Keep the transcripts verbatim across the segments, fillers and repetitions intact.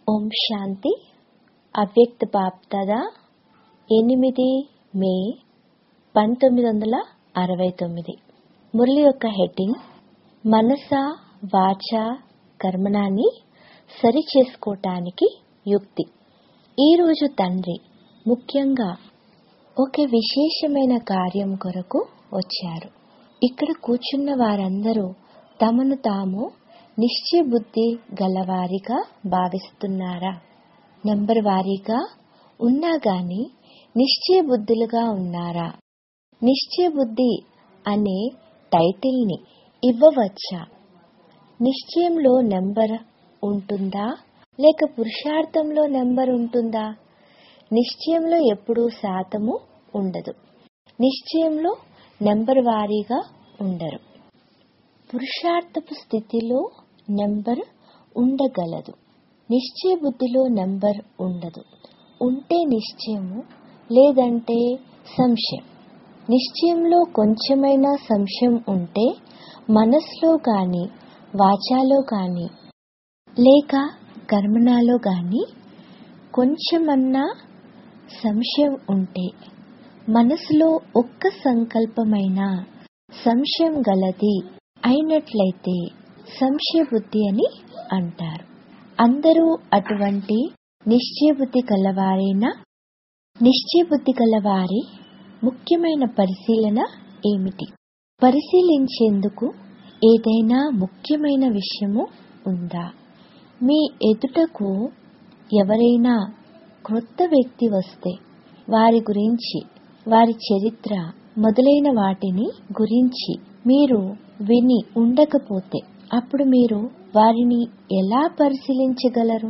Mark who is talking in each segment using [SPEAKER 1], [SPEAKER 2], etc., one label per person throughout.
[SPEAKER 1] ఓం శాంతి. అవ్యక్త బాప్దాద ఎనిమిది మే పంతొమ్మిది వందల అరవై తొమ్మిది. మురళి యొక్క హెడ్డింగ్ మనస వాచ కర్మణాన్ని సరి చేసుకోవటానికి యుక్తి. ఈరోజు తండ్రి ముఖ్యంగా ఒక విశేషమైన కార్యం కొరకు వచ్చారు. ఇక్కడ కూర్చున్న వారందరూ తమను తాము నిశ్చయ బుద్ధి గలవారిగా భావిస్తున్నారా? నెంబర్ వారీగా ఉన్నా గాని నిశ్చయ బుద్ధులుగా ఉన్నారా? నిశ్చయ బుద్ధి అనే టైటిల్ ని ఇవ్వవచ్చా? నిశ్చయంలో నెంబర్ ఉంటుందా లేక పురుషార్థంలో నెంబర్ ఉంటుందా? నిశ్చయంలో ఎప్పుడూ శాతము ఉండదు. నిశ్చయంలో నెంబర్ వారీగా ఉండరు. పురుషార్థపు స్థితిలో నెంబర్ ఉండగలదు. నిశ్చయ బుద్ధిలో నెంబర్ ఉండదు. ఉంటే నిశ్చయము, లేదంటే సంశయం. నిశ్చయంలో కొంచెమైనా సంశయం ఉంటే మనస్సులో గాని వాచాలో గాని లేక కర్మణాలో గాని కొంచెమన్నా సంశయం ఉంటే, మనసులో ఒక్క సంకల్పమైనా సంశయం గలది అయినట్లయితే సంశయ బుద్ధి అని అంటారు. అందరూ అటువంటి నిశ్చయ బుద్ధి కలవారేనా? నిశ్చయ బుద్ధి కలవారి ముఖ్యమైన పరిశీలన ఏమిటి? పరిశీలించేందుకు ఏదైనా ముఖ్యమైన విషయము ఉందా? మీ ఎదుటకు ఎవరైనా క్రొత్త వ్యక్తి వస్తే వారి గురించి, వారి చరిత్ర మొదలైన వాటిని గురించి మీరు విని ఉండకపోతే అప్పుడు మీరు వారిని ఎలా పరిశీలించగలరు?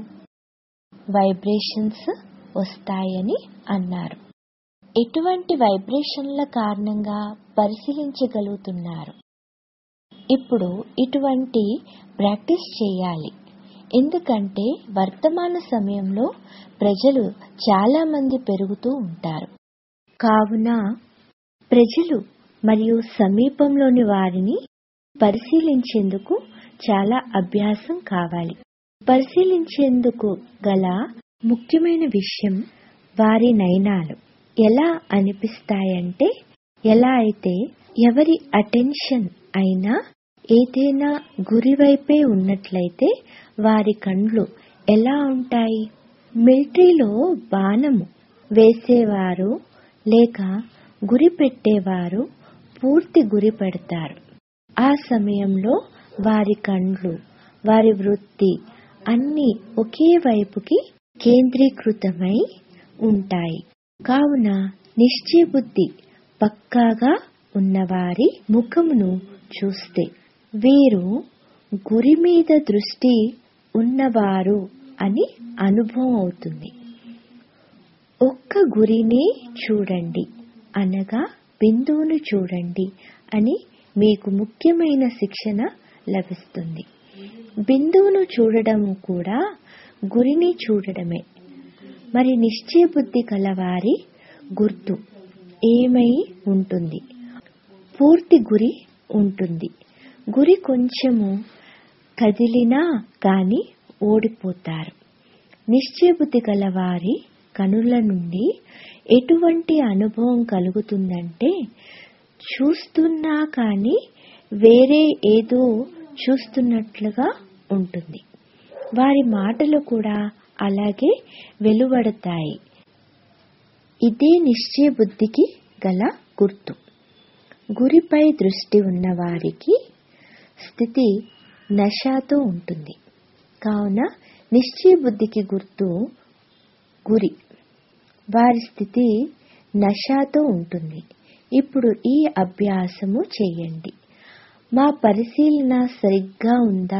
[SPEAKER 1] వైబ్రేషన్స్ వస్తాయని అన్నారు. ఎటువంటి వైబ్రేషన్ల కారణంగా పరిశీలించగలుగుతున్నారు? ఇప్పుడు ఇటువంటి ప్రాక్టీస్ చేయాలి. ఎందుకంటే వర్తమాన సమయంలో ప్రజలు చాలా మంది పెరుగుతూ ఉంటారు. కావున ప్రజలు మరియు సమీపంలోని వారిని పరిశీలించేందుకు చాలా అభ్యాసం కావాలి. పరిశీలించేందుకు గల ముఖ్యమైన విషయం వారి నయనాలు ఎలా అనిపిస్తాయంటే, ఎలా అయితే ఎవరి అటెన్షన్ అయినా ఏదైనా గురి వైపే ఉన్నట్లయితే వారి కండ్లు ఎలా ఉంటాయి? మిలిటరీలో బాణము వేసేవారు లేక గురి పెట్టేవారు పూర్తి గురి పెడతారు. ఆ సమయంలో వారి కండ్లు, వారి వృత్తి అన్నీ ఒకే వైపుకి కేంద్రీకృతమై ఉంటాయి. కావున నిశ్చయ బుద్ధి పక్కాగా ఉన్నవారి ముఖమును చూస్తే వీరు గురి మీద దృష్టి ఉన్నవారు అని అనుభవం అవుతుంది. ఒక్క గురిని చూడండి అనగా బిందువును చూడండి అని మీకు ముఖ్యమైన శిక్షణ లభిస్తుంది. బిందువును చూడడం కూడా గురిని చూడడమే. మరి నిశ్చయ బుద్ధి కలవారి గుర్తు ఏమై ఉంటుంది? పూర్తి గురి ఉంటుంది. గురి కొంచెము కదిలినా కాని ఓడిపోతారు. నిశ్చయ బుద్ధి కలవారి కనుల నుండి ఎటువంటి అనుభవం కలుగుతుందంటే, చూస్తున్నా కాని వేరే ఏదో చూస్తున్నట్లుగా ఉంటుంది. వారి మాటలు కూడా అలాగే వెలువడతాయి. ఇదే నిశ్చయ బుద్ధికి గల గుర్తు. గురిపై దృష్టి ఉన్న వారికి స్థితి నషాతో ఉంటుంది. కావున నిశ్చయ బుద్ధికి గుర్తు గురి. వారి స్థితి నషాతో ఉంటుంది. ఇప్పుడు ఈ అభ్యాసము చేయండి. మా పరిశీలన సరిగ్గా ఉందా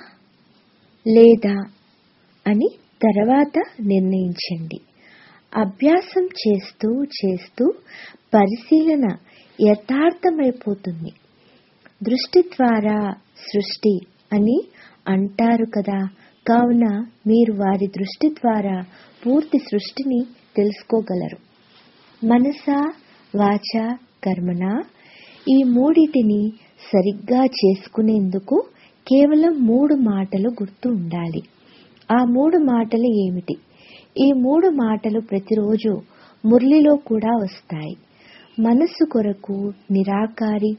[SPEAKER 1] లేదా అని తర్వాత నిర్ణయించండి. అభ్యాసం చేస్తూ చేస్తూ పరిశీలన యథార్థమైపోతుంది. దృష్టి ద్వారా సృష్టి అని అంటారు కదా. కావున మీరు వారి దృష్టి ద్వారా పూర్తి సృష్టిని తెలుసుకోగలరు. మనస వాచ కర్మణ ఈ మూడిటిని సరిగ్గా చేసుకునేందుకు కేవలం మూడు మాటలు గుర్తు ఉండాలి. ఆ మూడు మాటలు ఏమిటి? ఈ మూడు మాటలు ప్రతిరోజు మురళిలో కూడా వస్తాయి. మనస్సు కొరకు నిరాకారి,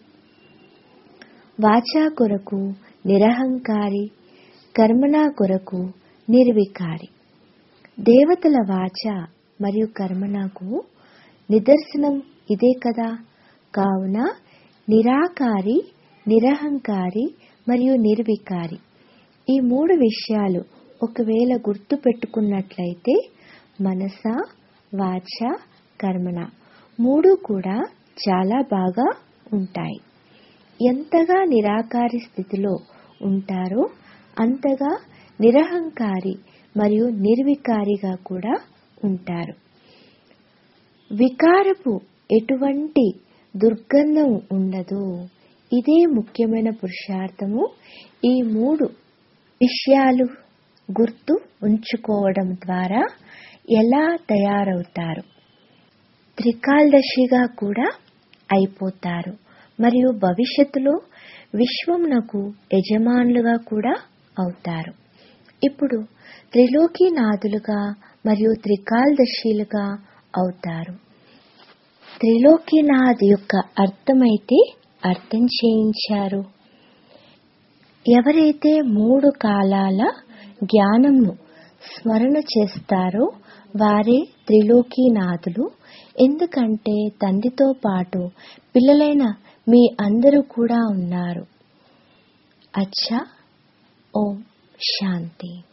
[SPEAKER 1] వాచా కొరకు నిరహంకారి, కర్మనా కొరకు నిర్వికారి. దేవతల వాచ మరియు కర్మనాకు నిదర్శనం ఇదే కదా. కావున నిరాకారి, నిరహంకారి మరియు నిర్వికారి ఈ మూడు విషయాలు ఒకవేళ గుర్తు పెట్టుకున్నట్లయితే మనస, వాచ, కర్మణ మూడు కూడా చాలా బాగా ఉంటాయి. ఎంతగా నిరాకారి స్థితిలో ఉంటారో అంతగా నిరహంకారి మరియు నిర్వికారిగా కూడా ఉంటారు. వికారపు ఎటువంటి దుర్గంధం ఉండదు. ఇదే ముఖ్యమైన పురుషార్థము. ఈ మూడు విషయాలు గుర్తు ఉంచుకోవడం ద్వారా ఎలా తయారవుతారు? త్రికాలదర్శిగా కూడా అయిపోతారు మరియు భవిష్యత్తులో విశ్వమునకు యజమానులుగా కూడా అవుతారు. ఇప్పుడు త్రిలోకీనాథులుగా మరియు త్రికాలదర్శిలుగా అవుతారు. త్రిలోకీనాథ్ యొక్క అర్థమైతే అర్థం చేయించారు. ఎవరైతే మూడు కాలాల జ్ఞానంను స్మరణ చేస్తారో వారే త్రిలోకీనాథులు. ఎందుకంటే తండ్రితో పాటు పిల్లలైన మీ అందరూ కూడా ఉన్నారు. అచ్చా, ఓం శాంతి.